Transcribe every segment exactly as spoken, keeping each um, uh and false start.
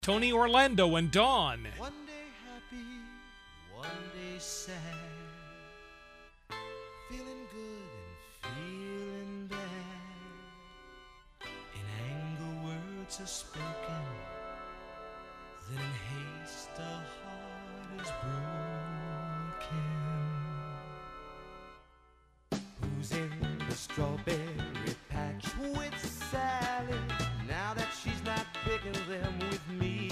Tony Orlando and Dawn. One day happy, one day sad, feeling good and feeling bad. In anger words are spoken, then in haste a heart is broken. Who's in the strawberry patch with Sally, now that she's not picking them with me?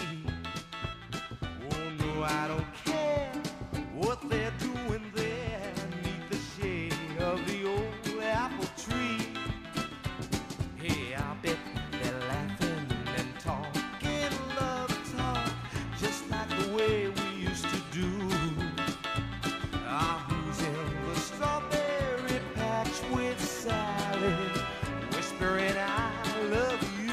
Oh no, I don't care what they're doing there beneath the shade of the old apple tree. Hey, I bet they're laughing and talking love talk, just like the way we used to do. Ah, who's in the strawberry patch with Sally, whispering I love you?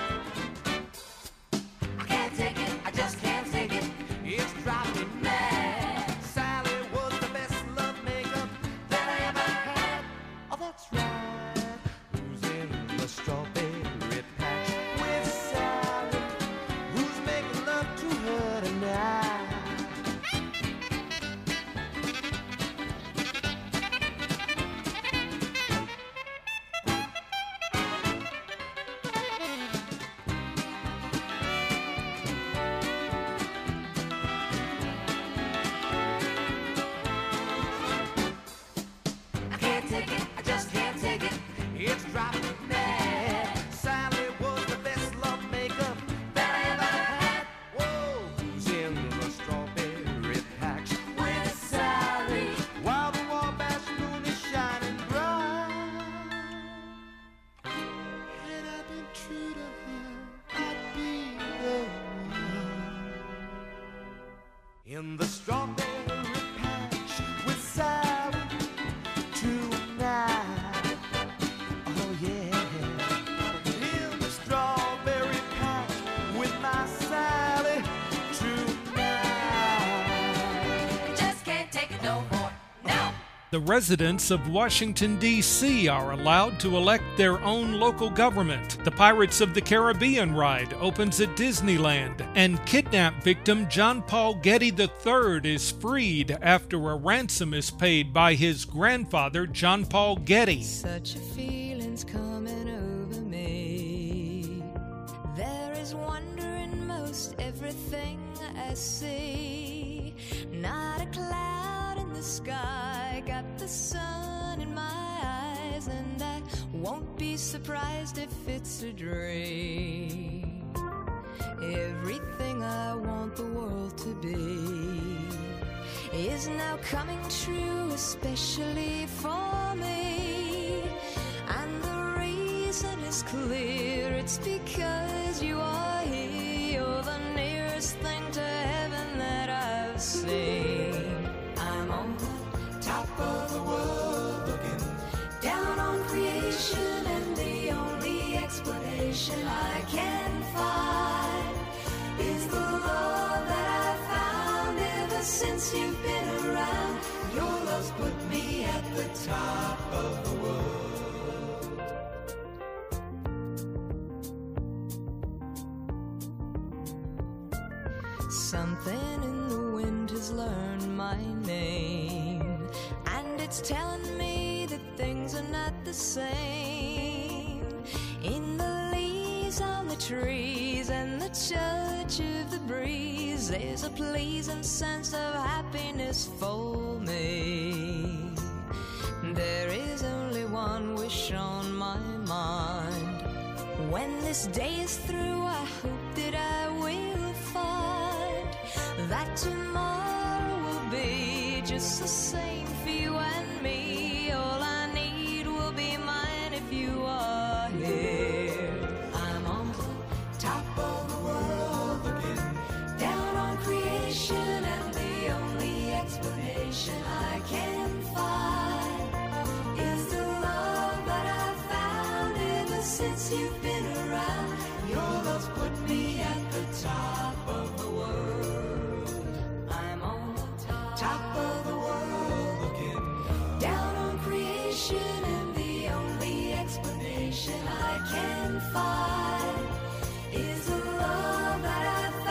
I can't take it, I just can't take it. It's driving me mad. Sally was the best love makeup that I ever had. Oh, that's right. Who's in the strawberry patch with Sally? Who's making love to her tonight? I can't take it, I just can't take it. It's driving me mad. Sally was the best love makeup that I ever had. Whoa, who's in the strawberry patch with Sally, while the Wabash moon is shining bright? Had I been true to her, I'd be the one in the strawberry patch with Sally tonight. Oh yeah, in the strawberry patch with my Sally tonight. Just can't take it no more. No. The residents of Washington, D C are allowed to elect their own local government. The Pirates of the Caribbean ride opens at Disneyland, and kidnap victim John Paul Getty the third is freed after a ransom is paid by his grandfather, John Paul Getty. Such a feeling's coming over me. There is wonder in most everything I see. Not a cloud in the sky, got the sun in my eyes, and I won't be surprised if it's a dream. Everything I want the world to be is now coming true, especially for me. And the reason is clear, it's because you are here. You're the nearest thing to heaven that I've seen. I'm on the top of the world, looking down on creation, and the only explanation I can find is the love that I found ever since you've been around. Your love's put me at the top of the world. Something in the wind has learned my name, and it's telling me that things are not the same. In the leaves on the trees and the touch of the breeze, there's a pleasing sense of happiness for me. There is only one wish on my mind. When this day is through, I hope that I will find that tomorrow will be just the same for you and me. All I need will be mine if you are here. I'm on the top of the world, looking down on creation, and the only explanation I can find is the love that I found ever since you've been around. Your love's put me at the top of the world. I'm on the top of the world, looking down on creation, and the only explanation I can find is the love that I found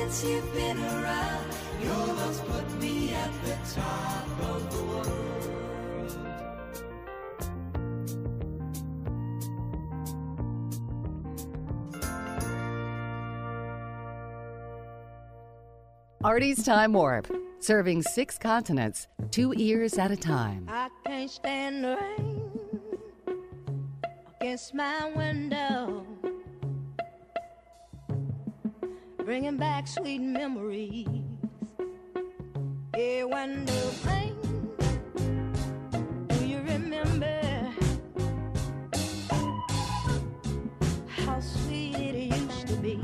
since you've been around. Your love's put me at the top of the world. Artie's Time Warp, serving six continents, two ears at a time. I can't stand the rain against my window, bringing back sweet memories. Yeah, when the rain, do you remember how sweet it used to be?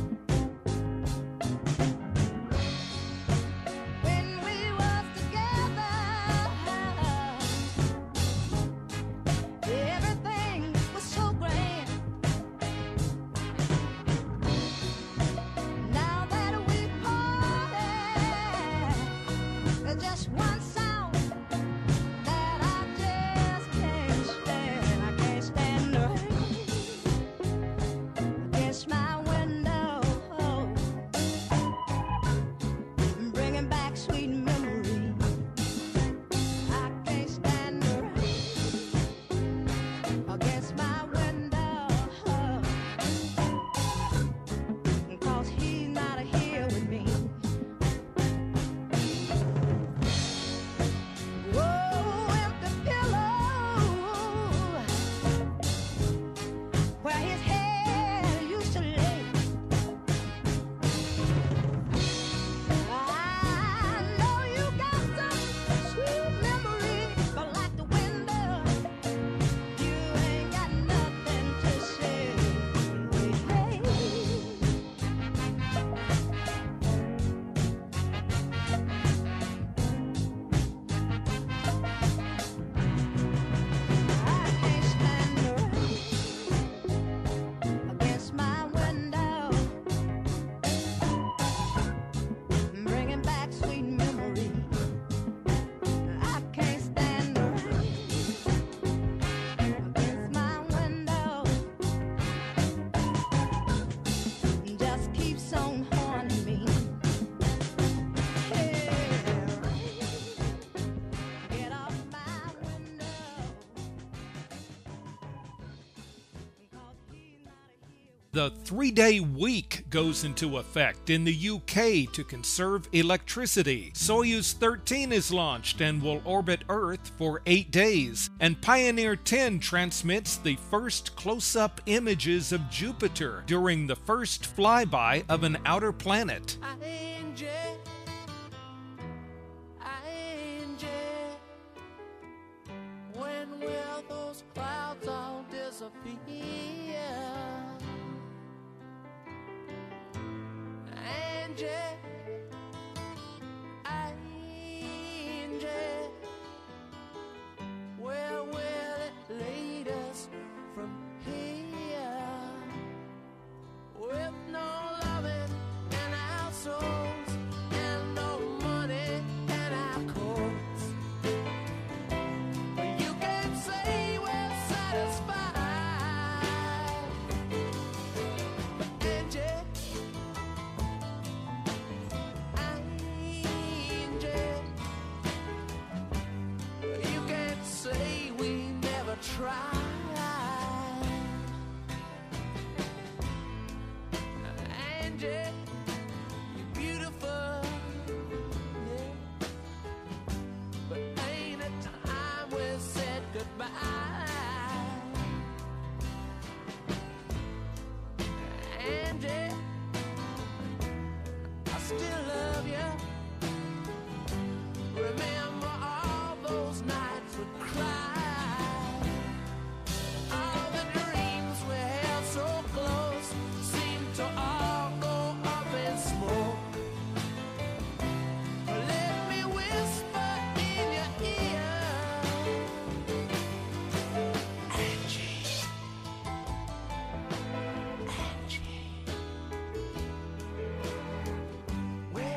The three-day week goes into effect in the U K to conserve electricity. Soyuz thirteen is launched and will orbit Earth for eight days. And Pioneer ten transmits the first close-up images of Jupiter during the first flyby of an outer planet. When will those clouds all disappear? Angie, Angie, where will it lead us from here? With no loving in our souls and no money in our courts, you can't say we're satisfied. Angie, say we never tried. Angie, you're beautiful, yeah. But ain't it time we said goodbye? Angie, I still love you. Remember all those nights we cried. All the dreams we held so close seem to all go up in smoke. Let me whisper in your ear, Angie, Angie, where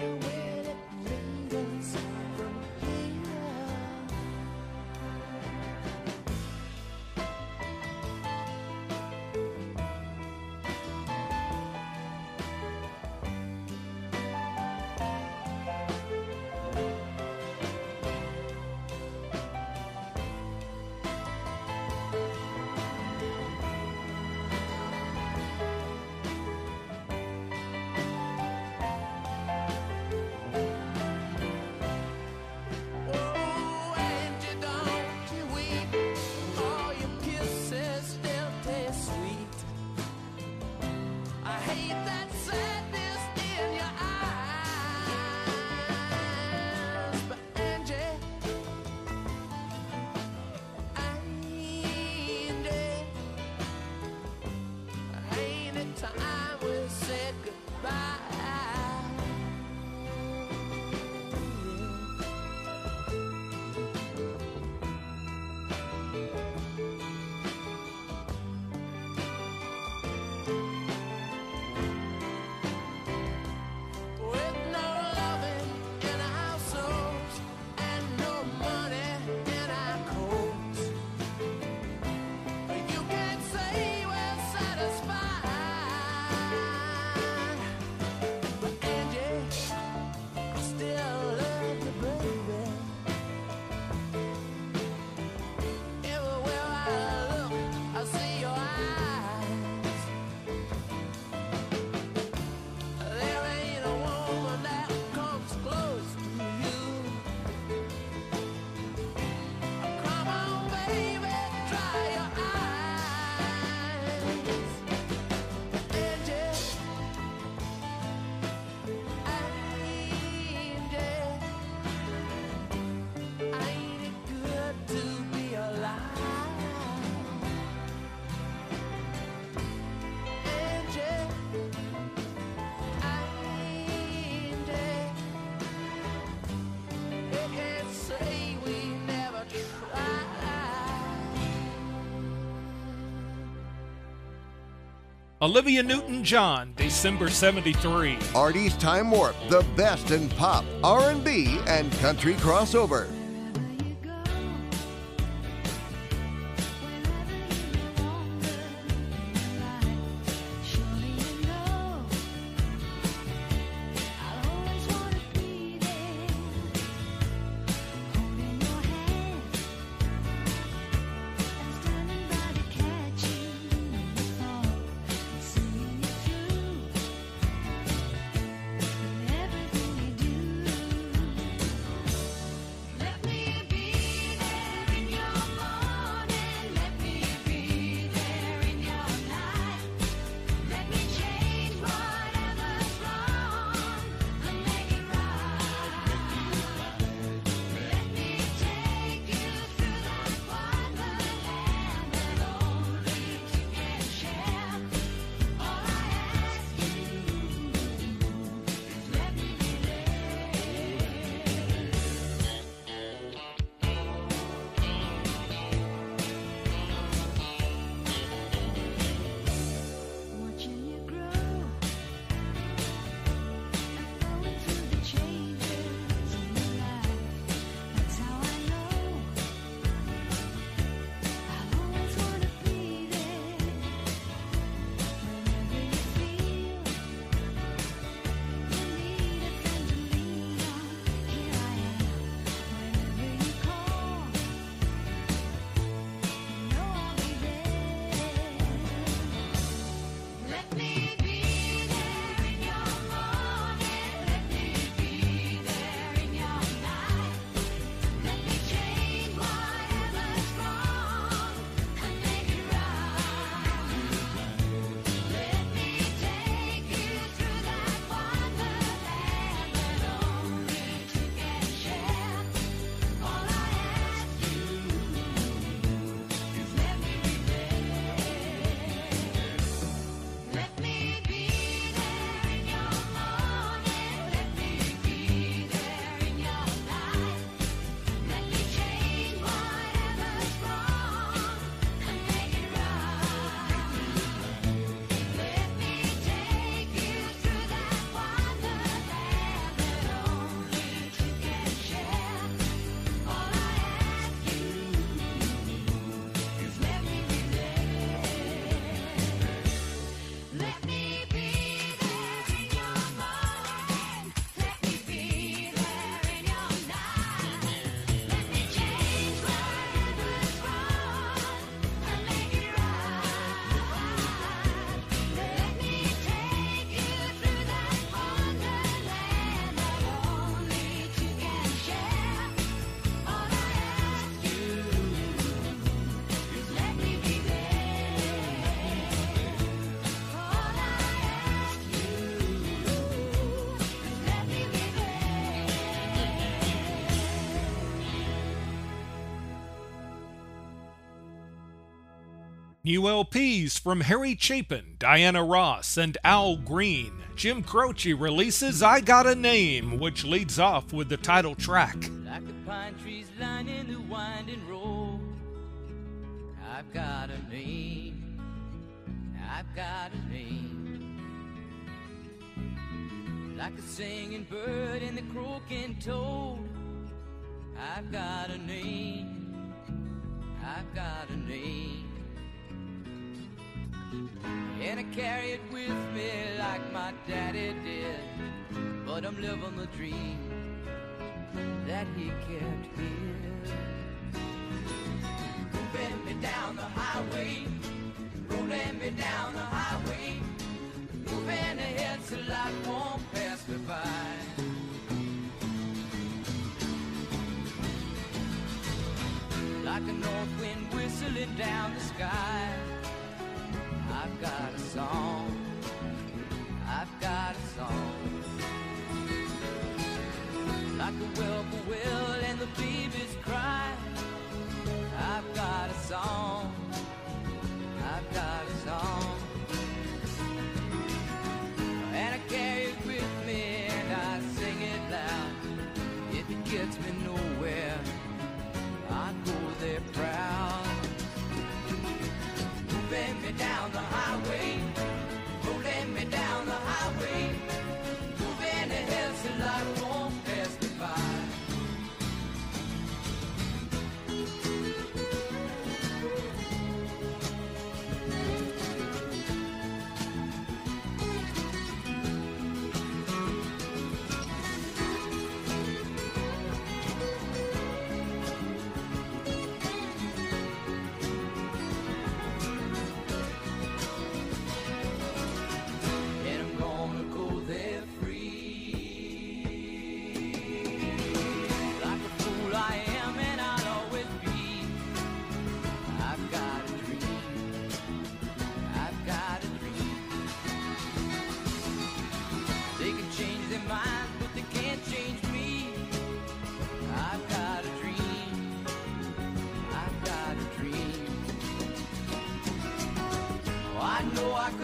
Olivia Newton-John, December seventy-three. Artie's Time Warp, the best in pop, R and B, and country crossover. New L Ps from Harry Chapin, Diana Ross, and Al Green. Jim Croce releases I Got a Name, which leads off with the title track. Like the pine trees lining the winding road, I've got a name, I've got a name. Like a singing bird and the croaking toad, I've got a name, I've got a name. And I carry it with me like my daddy did, but I'm living the dream that he kept here. Moving me down the highway, rolling me down the highway, moving ahead so life won't pass me by. Like a north wind whistling down the sky, I've got a song, I've got a song. Like a whippoorwill and the babies cry, I've got a song, I've got a song. And I carry it with me and I sing it loud. If it gets me nowhere, I go there proud. Moving me down the highway,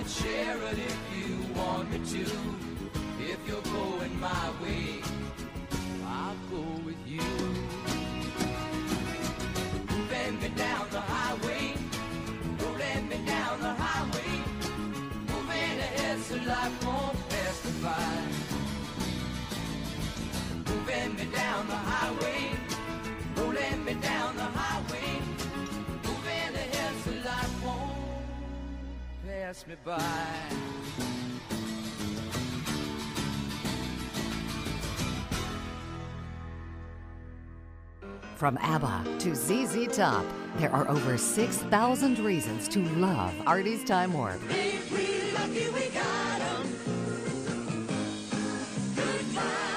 share it if you want me to. If you're going my way, I'll go with you. Moving me down the highway, rolling me down the highway, moving ahead so life won't pass me by. Moving me down the highway, rolling me down the highway, moving ahead so life won't pass me by. From ABBA to Z Z Top, there are over six thousand reasons to love Artie's Time Warp. Ain't we lucky we got 'em? Good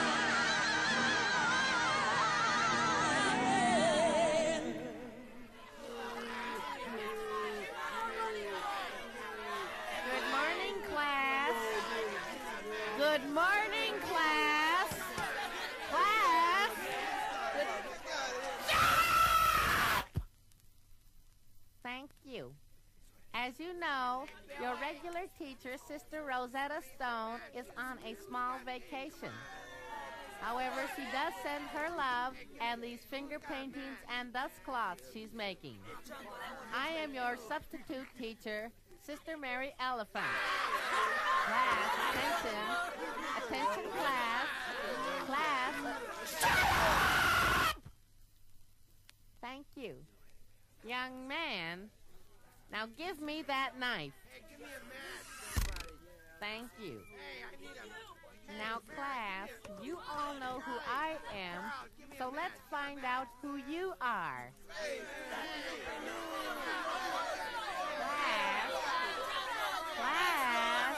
Good morning, class. Good morning, class. Class. Good... Thank you. As you know, your regular teacher, Sister Rosetta Stone, is on a small vacation. However, she does send her love and these finger paintings and dust cloths she's making. I am your substitute teacher, Sister Mary Elephant. Class, attention. Attention, class. Class. Thank you. Young man, now give me that knife. Thank you. Now, class, you all know who I am, so let's find out who you are. Class. Class.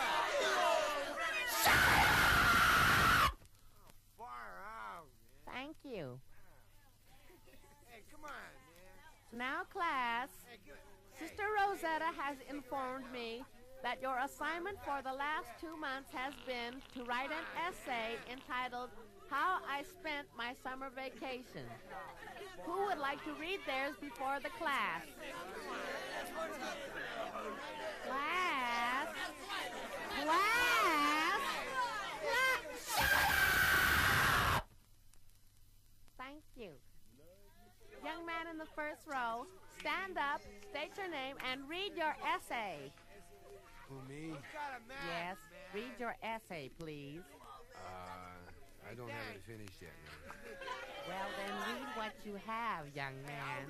Thank you. Now, class, Sister Rosetta has informed me that your assignment for the last two months has been to write an essay entitled, How I Spent My Summer Vacation. Who would like to read theirs before the class? Class? Class? Class? Thank you. Young man in the first row, stand up, state your name, and read your essay. Who, me? Yes, read your essay, please. Uh, I don't have it finished yet, man. Well, then read what you have, young man.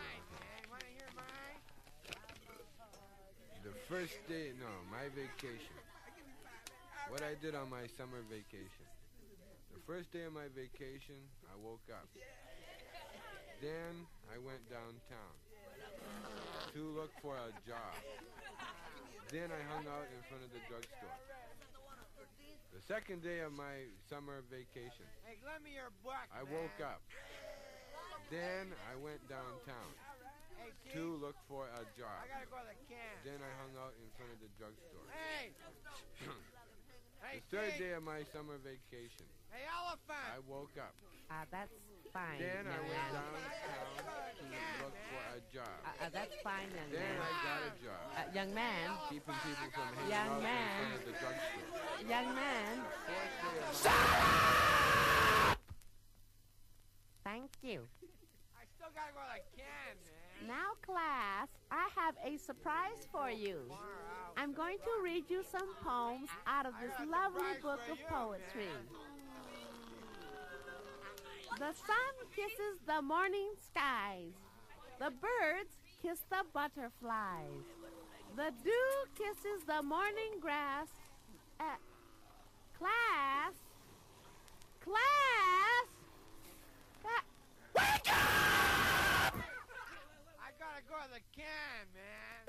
The first day, no, my vacation. What I did on my summer vacation. The first day of my vacation, I woke up. Then I went downtown to look for a job. Then I hung out in front of the drugstore. The second day of my summer vacation, I woke up. Then I went downtown to look for a job. Then I hung out in front of the drugstore. The third day of my summer vacation, I woke up. Uh, that's fine. Then I young went man. downtown to look for a job. Uh, uh, that's fine, young Then man. I got a job. Uh, young man. Keeping people from hanging Young out man. in front of the drugstore. Young man. Fourth day of my Thank you. I still gotta go to the can, man. Now, class, I have a surprise for you. I'm going to read you some poems out of this lovely book of poetry. The sun kisses the morning skies. The birds kiss the butterflies. The dew kisses the morning grass. Uh, class? Class? Cla- Wake up! I gotta go to the can, man.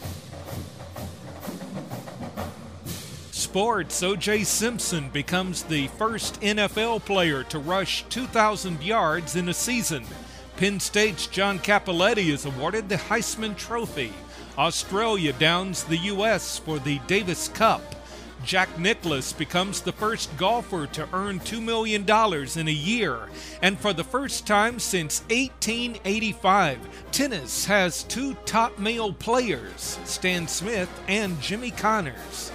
Sports. O J Simpson becomes the first N F L player to rush two thousand yards in a season. Penn State's John Cappelletti is awarded the Heisman Trophy. Australia downs the U S for the Davis Cup. Jack Nicklaus becomes the first golfer to earn two million dollars in a year. And for the first time since eighteen eighty-five, tennis has two top male players, Stan Smith and Jimmy Connors.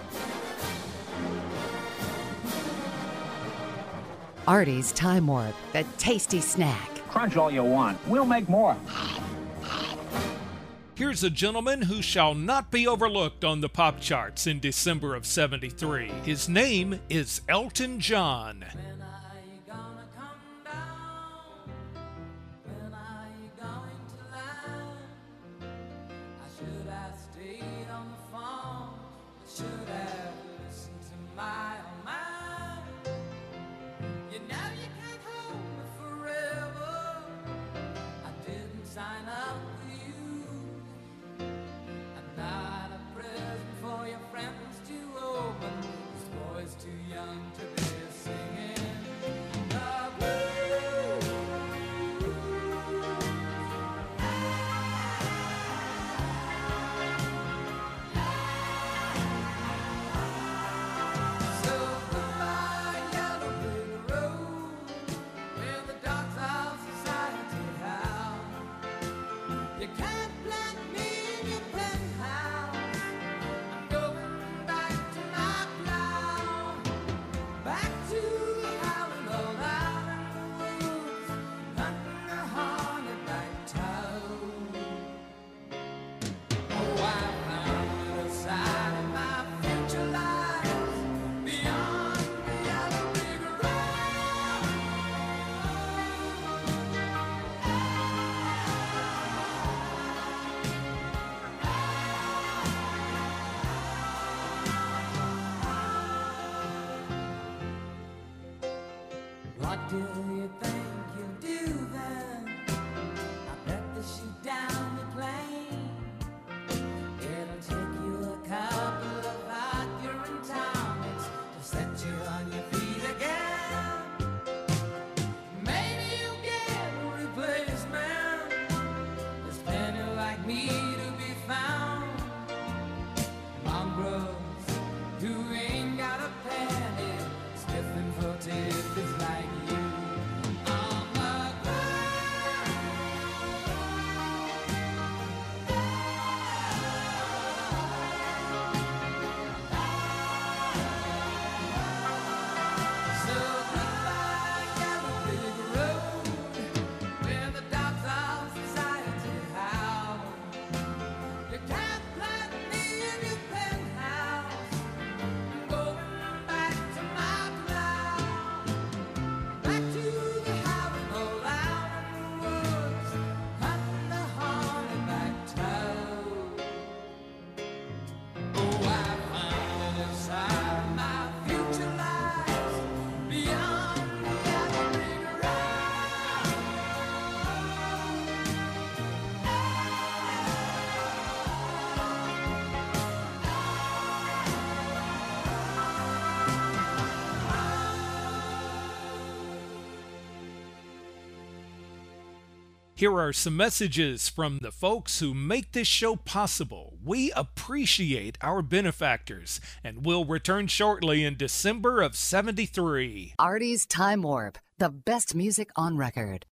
Artie's Time Warp, the tasty snack. Crunch all you want. We'll make more. Here's a gentleman who shall not be overlooked on the pop charts in December of seventy-three. His name is Elton John. What do you think you'll do then? I bet they shoot down the plane. It'll take you a couple of arguing tonics to set you on your feet again. Maybe you'll get a replacement. There's plenty like me to be found. Mongrels who ain't got a penny, sniffing for tidbits like you. On the So goodbye, yellow brick road, where the dogs of society howl. You can't plant me in your penthouse. I'm going back to my plow, back to the house all out in the woods, cutting the hornback toe. Oh, I found it inside my future lies beyond the yellow brick road. Here are some messages from the folks who make this show possible. We appreciate our benefactors, and we'll return shortly in December of seventy-three. Artie's Time Warp, the best music on record.